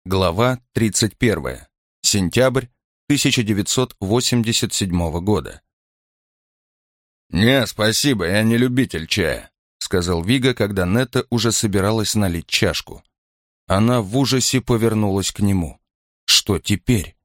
Глава 31. Сентябрь 1987 года. «Не, спасибо, я не любитель чая», — сказал Вига, когда Нетта уже собиралась налить чашку. Она в ужасе повернулась к нему. Что теперь?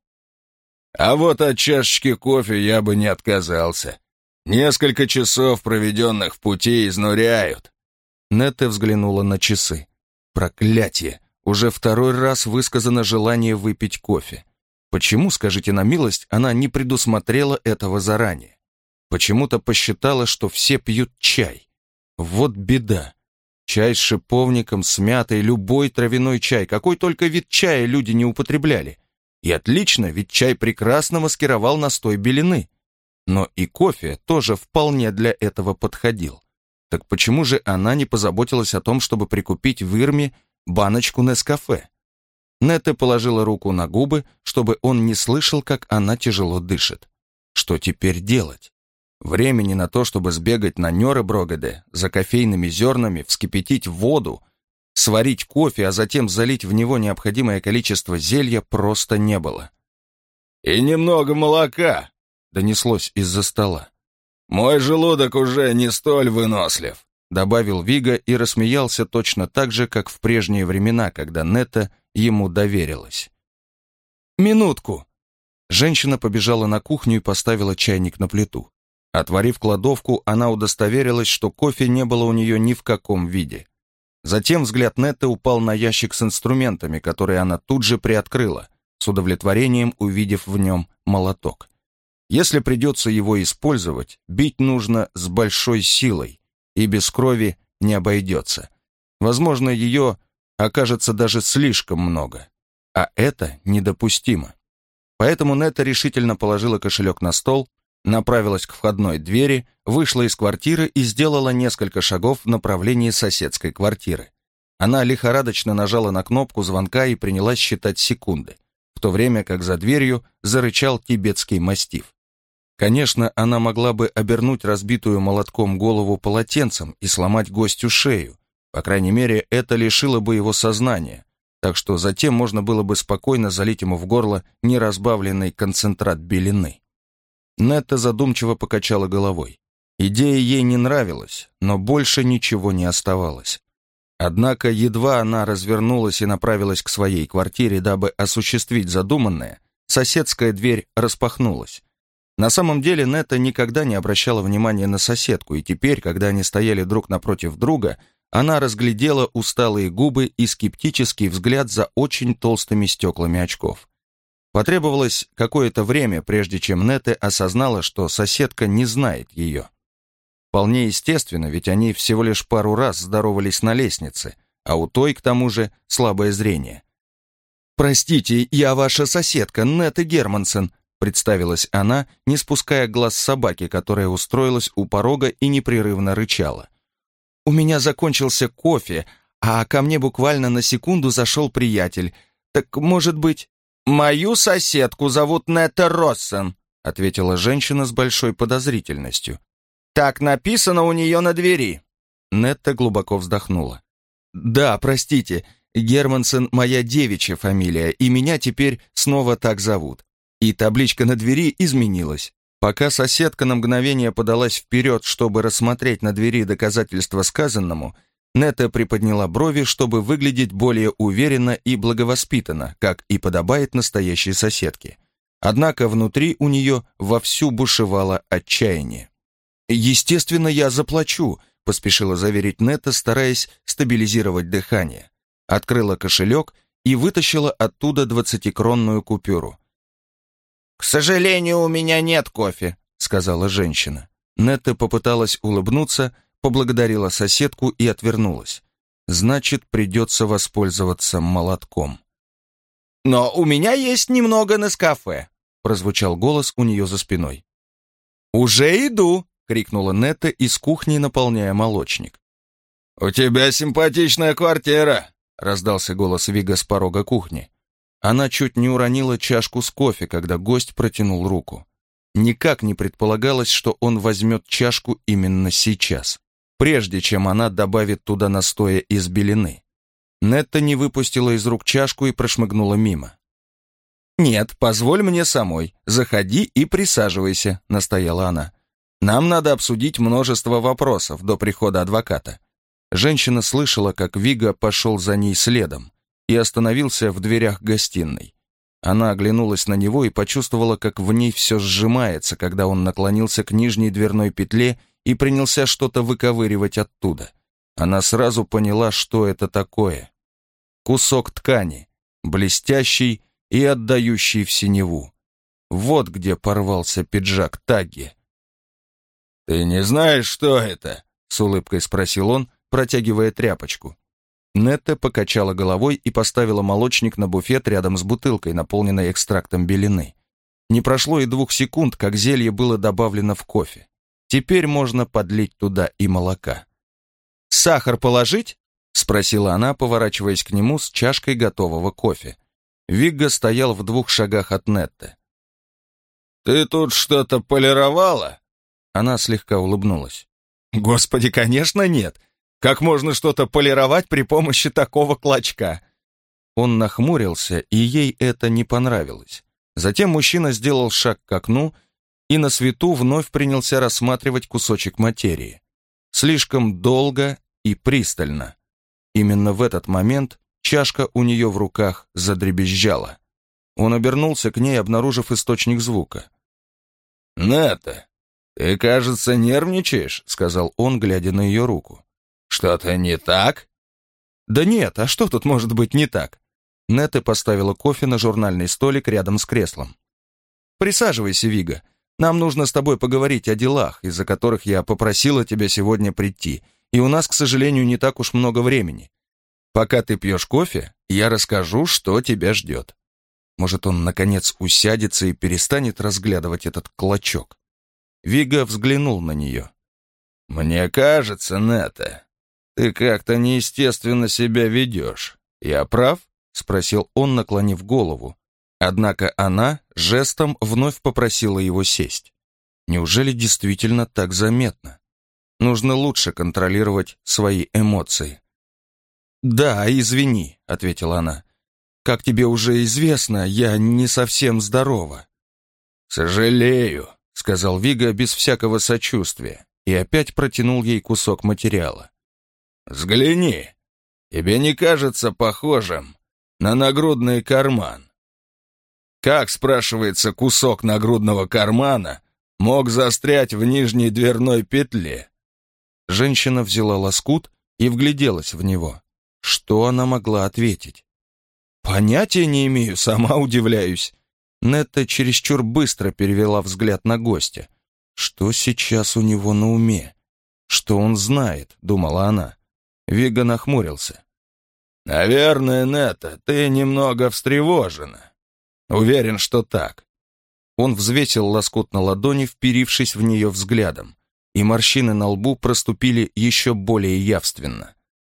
«А вот от чашечки кофе я бы не отказался. Несколько часов, проведенных в пути, изнуряют». Нетта взглянула на часы. «Проклятие! Уже второй раз высказано желание выпить кофе. Почему, скажите на милость, она не предусмотрела этого заранее? Почему-то посчитала, что все пьют чай. Вот беда. Чай с шиповником, с мятой, любой травяной чай, какой только вид чая люди не употребляли. И отлично, ведь чай прекрасно маскировал настой белены. Но и кофе тоже вполне для этого подходил. Так почему же она не позаботилась о том, чтобы прикупить в Ирме баночку Нескафе? Нетта положила руку на губы, чтобы он не слышал, как она тяжело дышит. Что теперь делать? Времени на то, чтобы сбегать на Нёреброгеде за кофейными зернами, вскипятить воду, сварить кофе, а затем залить в него необходимое количество зелья, просто не было. «И немного молока», — донеслось из-за стола. «Мой желудок уже не столь вынослив», — добавил Вига и рассмеялся точно так же, как в прежние времена, когда Нетта ему доверилась. «Минутку!» Женщина побежала на кухню и поставила чайник на плиту. Отворив кладовку, она удостоверилась, что кофе не было у нее ни в каком виде. Затем взгляд Нетты упал на ящик с инструментами, который она тут же приоткрыла, с удовлетворением увидев в нем молоток. Если придется его использовать, бить нужно с большой силой, и без крови не обойдется. Возможно, ее окажется даже слишком много, а это недопустимо. Поэтому Нетта решительно положила кошелек на стол, направилась к входной двери, вышла из квартиры и сделала несколько шагов в направлении соседской квартиры. Она лихорадочно нажала на кнопку звонка и принялась считать секунды, в то время как за дверью зарычал тибетский мастиф. Конечно, она могла бы обернуть разбитую молотком голову полотенцем и сломать гостю шею. По крайней мере, это лишило бы его сознания, так что затем можно было бы спокойно залить ему в горло неразбавленный концентрат белены. Нетта задумчиво покачала головой. Идея ей не нравилась, но больше ничего не оставалось. Однако едва она развернулась и направилась к своей квартире, дабы осуществить задуманное, соседская дверь распахнулась. На самом деле Нетта никогда не обращала внимания на соседку, и теперь, когда они стояли друг напротив друга, она разглядела усталые губы и скептический взгляд за очень толстыми стеклами очков. Потребовалось какое-то время, прежде чем Нетта осознала, что соседка не знает ее. Вполне естественно, ведь они всего лишь пару раз здоровались на лестнице, а у той, к тому же, слабое зрение. «Простите, я ваша соседка, Нетта Германсен», представилась она, не спуская глаз с собаки, которая устроилась у порога и непрерывно рычала. «У меня закончился кофе, а ко мне буквально на секунду зашел приятель. Так, может быть...» «Мою соседку зовут Нетта Россен», — ответила женщина с большой подозрительностью. «Так написано у нее на двери». Нетта глубоко вздохнула. «Да, простите, Германсен — моя девичья фамилия, и меня теперь снова так зовут. И табличка на двери изменилась. Пока соседка на мгновение подалась вперед, чтобы рассмотреть на двери доказательства сказанному, Нетта приподняла брови, чтобы выглядеть более уверенно и благовоспитанно, как и подобает настоящей соседке. Однако внутри у нее вовсю бушевало отчаяние. «Естественно, я заплачу», — поспешила заверить Нетта, стараясь стабилизировать дыхание. Открыла кошелек и вытащила оттуда 20-кронную купюру. «К сожалению, у меня нет кофе», — сказала женщина. Нетта попыталась улыбнуться, поблагодарила соседку и отвернулась. Значит, придется воспользоваться молотком. «Но у меня есть немного Нескафе», — прозвучал голос у нее за спиной. «Уже иду!» — крикнула Нетта из кухни, наполняя молочник. «У тебя симпатичная квартира!» — раздался голос Вига с порога кухни. Она чуть не уронила чашку с кофе, когда гость протянул руку. Никак не предполагалось, что он возьмет чашку именно сейчас, прежде чем она добавит туда настоя из белены. Нетта не выпустила из рук чашку и прошмыгнула мимо. «Нет, позволь мне самой. Заходи и присаживайся», — настояла она. «Нам надо обсудить множество вопросов до прихода адвоката». Женщина слышала, как Вига пошел за ней следом и остановился в дверях гостиной. Она оглянулась на него и почувствовала, как в ней все сжимается, когда он наклонился к нижней дверной петле и принялся что-то выковыривать оттуда. Она сразу поняла, что это такое. Кусок ткани, блестящий и отдающий в синеву. Вот где порвался пиджак Тагги. «Ты не знаешь, что это?» — с улыбкой спросил он, протягивая тряпочку. Нетта покачала головой и поставила молочник на буфет рядом с бутылкой, наполненной экстрактом белины. Не прошло и 2 секунд, как зелье было добавлено в кофе. Теперь можно подлить туда и молока. «Сахар положить?» — спросила она, поворачиваясь к нему с чашкой готового кофе. Вигга стоял в 2 шагах от Нетты. «Ты тут что-то полировала?» Она слегка улыбнулась. «Господи, конечно, нет. Как можно что-то полировать при помощи такого клочка?» Он нахмурился, и ей это не понравилось. Затем мужчина сделал шаг к окну и на свету вновь принялся рассматривать кусочек материи. Слишком долго и пристально. Именно в этот момент чашка у нее в руках задребезжала. Он обернулся к ней, обнаружив источник звука. «Ната, ты, кажется, нервничаешь», — сказал он, глядя на ее руку. «Что-то не так?» «Да нет, а что тут может быть не так?» Нетта поставила кофе на журнальный столик рядом с креслом. «Присаживайся, Вига. Нам нужно с тобой поговорить о делах, из-за которых я попросила тебя сегодня прийти, и у нас, к сожалению, не так уж много времени. Пока ты пьешь кофе, я расскажу, что тебя ждет». Может, он, наконец, усядется и перестанет разглядывать этот клочок. Вига взглянул на нее. «Мне кажется, Нетта, ты как-то неестественно себя ведешь. Я прав?» — спросил он, наклонив голову. Однако она жестом вновь попросила его сесть. Неужели действительно так заметно? Нужно лучше контролировать свои эмоции. «Да, извини», — ответила она. «Как тебе уже известно, я не совсем здорова». «Сожалею», — сказал Вига без всякого сочувствия и опять протянул ей кусок материала. «Взгляни, тебе не кажется похожим на нагрудный карман?» Как, спрашивается, кусок нагрудного кармана мог застрять в нижней дверной петле? Женщина взяла лоскут и вгляделась в него. Что она могла ответить? «Понятия не имею, сама удивляюсь». Нетта чересчур быстро перевела взгляд на гостя. Что сейчас у него на уме? Что он знает, думала она. Вига нахмурился. «Наверное, Нетта, ты немного встревожена». «Уверен, что так». Он взвесил лоскут на ладони, вперившись в нее взглядом, и морщины на лбу проступили еще более явственно.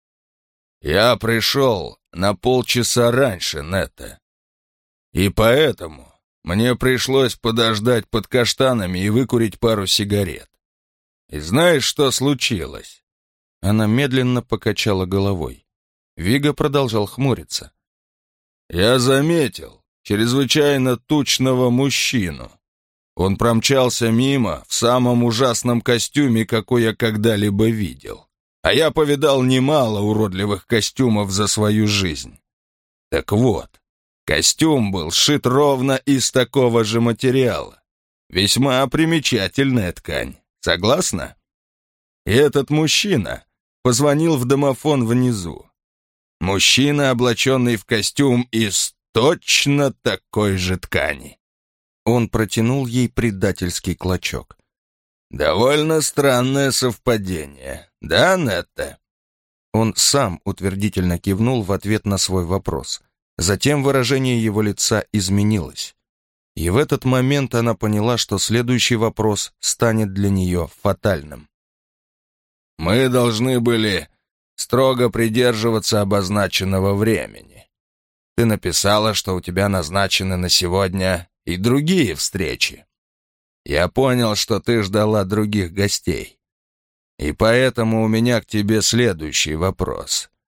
«Я пришел на полчаса раньше, Нетта. И поэтому мне пришлось подождать под каштанами и выкурить пару сигарет. И знаешь, что случилось?» Она медленно покачала головой. Вига продолжал хмуриться. «Я заметил чрезвычайно тучного мужчину. Он промчался мимо в самом ужасном костюме, какой я когда-либо видел. А я повидал немало уродливых костюмов за свою жизнь. Так вот, костюм был сшит ровно из такого же материала. Весьма примечательная ткань. Согласна? И этот мужчина позвонил в домофон внизу. Мужчина, облаченный в костюм из точно такой же ткани. Он протянул ей предательский клочок. Довольно странное совпадение, да, Нетта? Он сам утвердительно кивнул в ответ на свой вопрос. Затем выражение его лица изменилось. И в этот момент она поняла, что следующий вопрос станет для нее фатальным. «Мы должны были строго придерживаться обозначенного времени. Ты написала, что у тебя назначены на сегодня и другие встречи. Я понял, что ты ждала других гостей. И поэтому у меня к тебе следующий вопрос.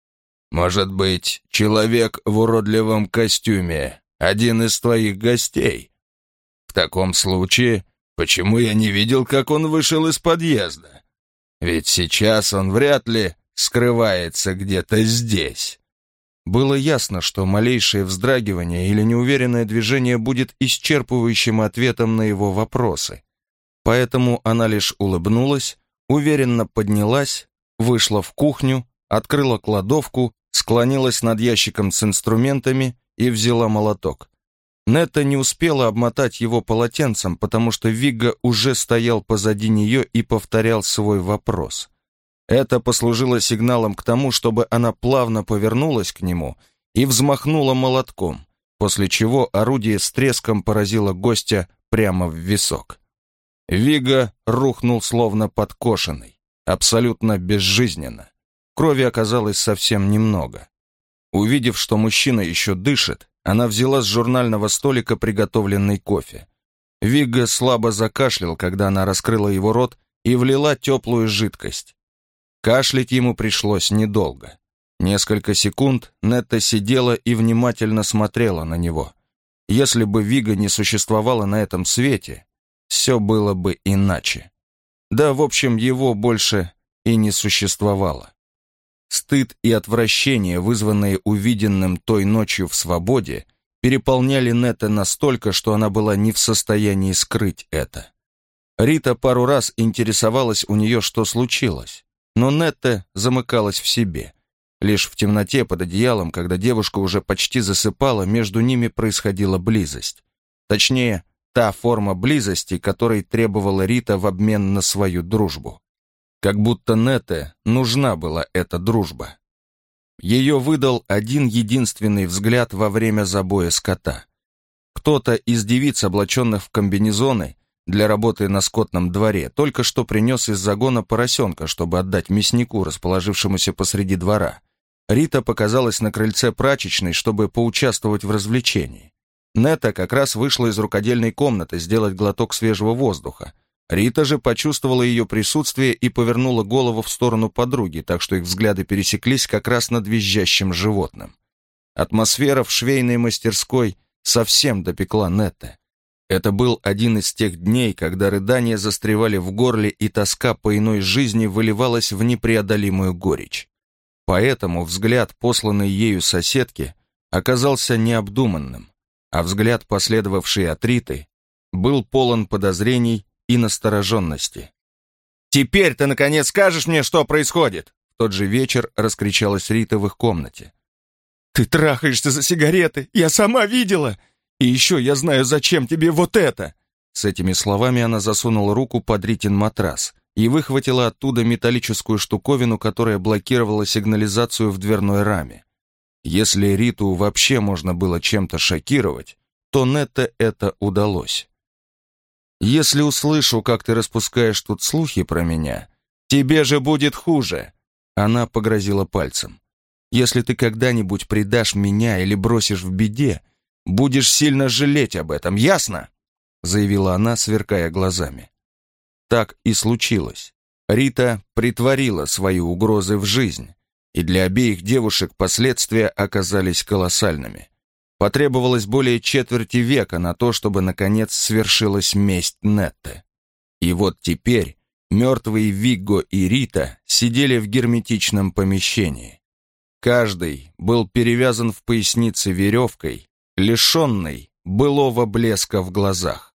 Может быть, человек в уродливом костюме — один из твоих гостей? В таком случае, почему я не видел, как он вышел из подъезда? Ведь сейчас он вряд ли скрывается где-то здесь». Было ясно, что малейшее вздрагивание или неуверенное движение будет исчерпывающим ответом на его вопросы. Поэтому она лишь улыбнулась, уверенно поднялась, вышла в кухню, открыла кладовку, склонилась над ящиком с инструментами и взяла молоток. Нетта не успела обмотать его полотенцем, потому что Вигго уже стоял позади нее и повторял свой вопрос. Это послужило сигналом к тому, чтобы она плавно повернулась к нему и взмахнула молотком, после чего орудие с треском поразило гостя прямо в висок. Вигго рухнул словно подкошенный, абсолютно безжизненно. Крови оказалось совсем немного. Увидев, что мужчина еще дышит, она взяла с журнального столика приготовленный кофе. Вигго слабо закашлял, когда она раскрыла его рот и влила теплую жидкость. Кашлять ему пришлось недолго. Несколько секунд Нетта сидела и внимательно смотрела на него. Если бы Вигго не существовало на этом свете, все было бы иначе. Да, в общем, его больше и не существовало. Стыд и отвращение, вызванные увиденным той ночью в свободе, переполняли Нетта настолько, что она была не в состоянии скрыть это. Рита пару раз интересовалась у нее, что случилось, но Нетта замыкалась в себе. Лишь в темноте под одеялом, когда девушка уже почти засыпала, между ними происходила близость. Точнее, та форма близости, которой требовала Рита в обмен на свою дружбу. Как будто Нетте нужна была эта дружба. Ее выдал один единственный взгляд во время забоя скота. Кто-то из девиц, облаченных в комбинезоны для работы на скотном дворе, только что принес из загона поросенка, чтобы отдать мяснику, расположившемуся посреди двора. Рита показалась на крыльце прачечной, чтобы поучаствовать в развлечении. Нетта как раз вышла из рукодельной комнаты сделать глоток свежего воздуха. Рита же почувствовала ее присутствие и повернула голову в сторону подруги, так что их взгляды пересеклись как раз над визжащим животным. Атмосфера в швейной мастерской совсем допекла Нетта. Это был один из тех дней, когда рыдания застревали в горле и тоска по иной жизни выливалась в непреодолимую горечь. Поэтому взгляд, посланный ею соседке, оказался необдуманным, а взгляд, последовавший от Риты, был полон подозрений и настороженности. «Теперь ты, наконец, скажешь мне, что происходит!» В тот же вечер раскричалась Рита в их комнате. «Ты трахаешься за сигареты! Я сама видела! И еще я знаю, зачем тебе вот это!» С этими словами она засунула руку под Ритин матрас и выхватила оттуда металлическую штуковину, которая блокировала сигнализацию в дверной раме. Если Риту вообще можно было чем-то шокировать, то Нетте это удалось. «Если услышу, как ты распускаешь тут слухи про меня, тебе же будет хуже!» Она погрозила пальцем. «Если ты когда-нибудь предашь меня или бросишь в беде, будешь сильно жалеть об этом, ясно?» Заявила она, сверкая глазами. Так и случилось. Рита притворила свои угрозы в жизнь, и для обеих девушек последствия оказались колоссальными. Потребовалось более четверти века на то, чтобы, наконец, свершилась месть Нетты. И вот теперь мертвые Вигго и Рита сидели в герметичном помещении. Каждый был перевязан в пояснице веревкой, лишенной былого блеска в глазах.